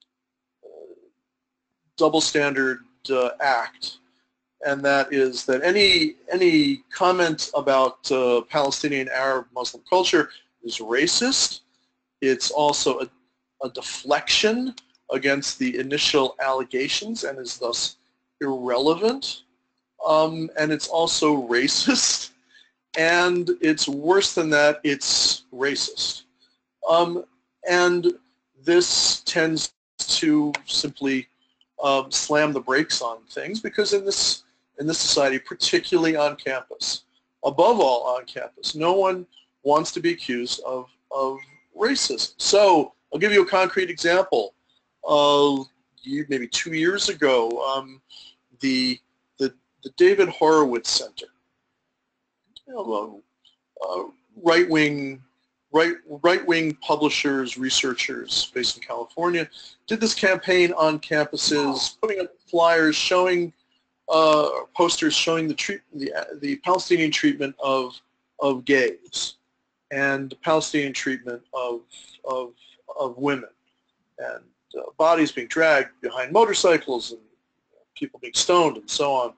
double standard uh, act, and that is that any any comment about uh, Palestinian Arab Muslim culture is racist. It's also a, a deflection against the initial allegations and is thus irrelevant, um, and it's also racist. And it's worse than that, it's racist. Um, and this tends to simply um, slam the brakes on things because in this, in this society, particularly on campus, above all on campus, no one wants to be accused of, of racism. So I'll give you a concrete example. Uh, maybe two years ago, um, the, the, the David Horowitz Center, You know, uh, right-wing, right, right-wing publishers, researchers based in California did this campaign on campuses, putting up flyers showing, uh, posters showing the, treat, the the Palestinian treatment of of gays and the Palestinian treatment of of of women, and uh, bodies being dragged behind motorcycles and people being stoned and so on,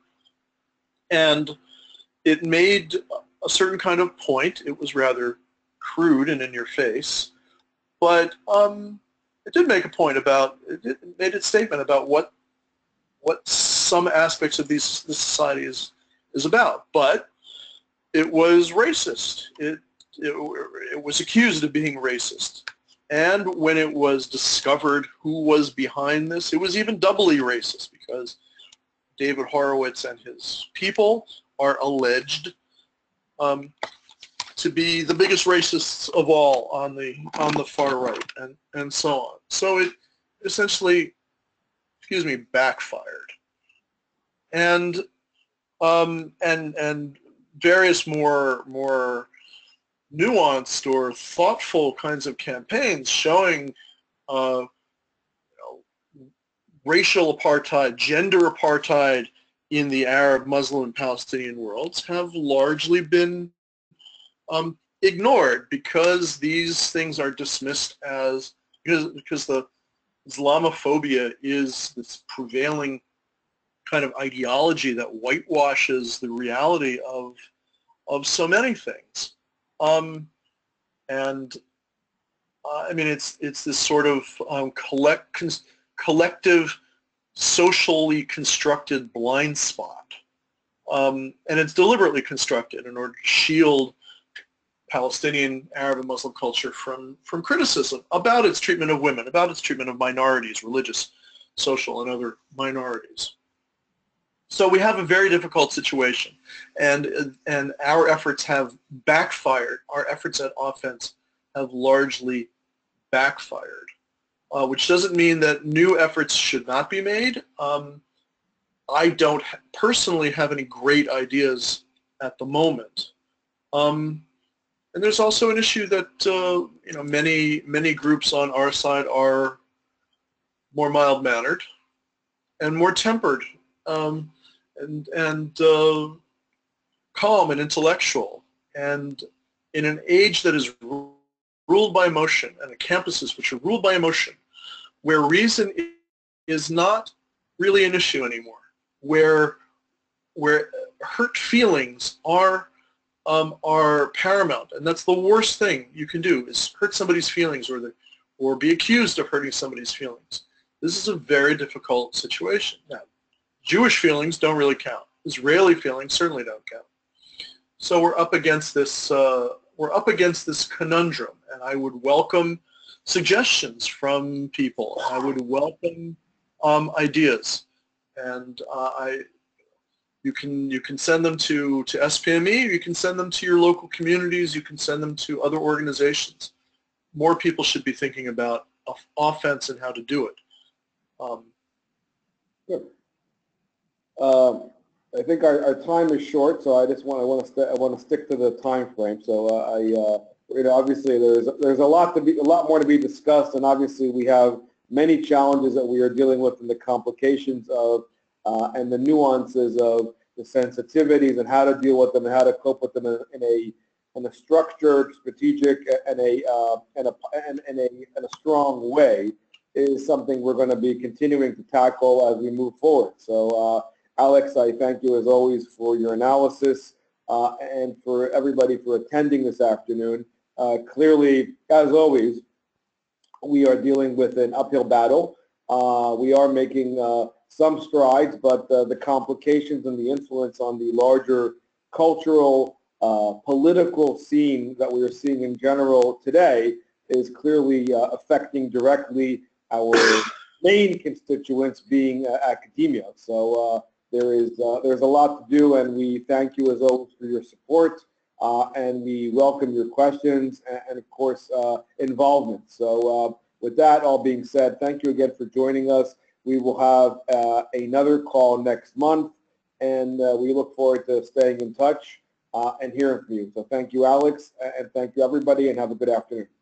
and it made a certain kind of point. It was rather crude and in your face, but um, it did make a point about, it, it made its statement about what what some aspects of these, this society is, is about. But it was racist. It, it, it was accused of being racist. And when it was discovered who was behind this, it was even doubly racist because David Horowitz and his people are alleged um, to be the biggest racists of all on the on the far right, and and so on. So it essentially, excuse me, backfired, and um, and and various more more nuanced or thoughtful kinds of campaigns showing uh, you know, racial apartheid, gender apartheid in the Arab, Muslim, and Palestinian worlds have largely been um, ignored because these things are dismissed as, because, because the Islamophobia is this prevailing kind of ideology that whitewashes the reality of, of so many things. Um, and uh, I mean, it's, it's this sort of um, collect, con collective socially constructed blind spot, um, and it's deliberately constructed in order to shield Palestinian, Arab, and Muslim culture from, from criticism about its treatment of women, about its treatment of minorities, religious, social, and other minorities. So we have a very difficult situation, and, and our efforts have backfired. Our efforts at offense have largely backfired. Uh, which doesn't mean that new efforts should not be made. Um, I don't ha- personally have any great ideas at the moment. Um, and there's also an issue that uh, you know many many groups on our side are more mild-mannered and more tempered um, and and uh, calm and intellectual. And in an age that is ruled by emotion, and the campuses which are ruled by emotion, where reason is not really an issue anymore, where where hurt feelings are um, are paramount, and that's the worst thing you can do is hurt somebody's feelings or the, or be accused of hurting somebody's feelings. This is a very difficult situation. Now, Jewish feelings don't really count. Israeli feelings certainly don't count. So we're up against this. Uh, we're up against this conundrum, and I would welcome suggestions from people. I would welcome um, ideas, and uh, I. You can you can send them to to S P M E. You can send them to your local communities. You can send them to other organizations. More people should be thinking about offense and how to do it. Um, Good. Um, I think our, our time is short, so I just want I want to st- I want to stick to the time frame. So uh, I uh, you know obviously there's there's a lot to be a lot more to be discussed, and obviously we have many challenges that we are dealing with, and the complications of uh, and the nuances of the sensitivities and how to deal with them and how to cope with them in, in a in a structured, strategic, and a uh, and a and, and a in a strong way is something we're going to be continuing to tackle as we move forward. So. Uh, Alex, I thank you as always for your analysis uh, and for everybody for attending this afternoon. Uh, clearly, as always, we are dealing with an uphill battle. Uh, we are making uh, some strides, but uh, the complications and the influence on the larger cultural, uh, political scene that we are seeing in general today is clearly uh, affecting directly our main constituents being uh, academia. So. Uh, There is uh, there's a lot to do, and we thank you as always for your support, uh, and we welcome your questions and, and of course, uh, involvement. So uh, with that all being said, thank you again for joining us. We will have uh, another call next month, and uh, we look forward to staying in touch uh, and hearing from you. So thank you, Alex, and thank you, everybody, and have a good afternoon.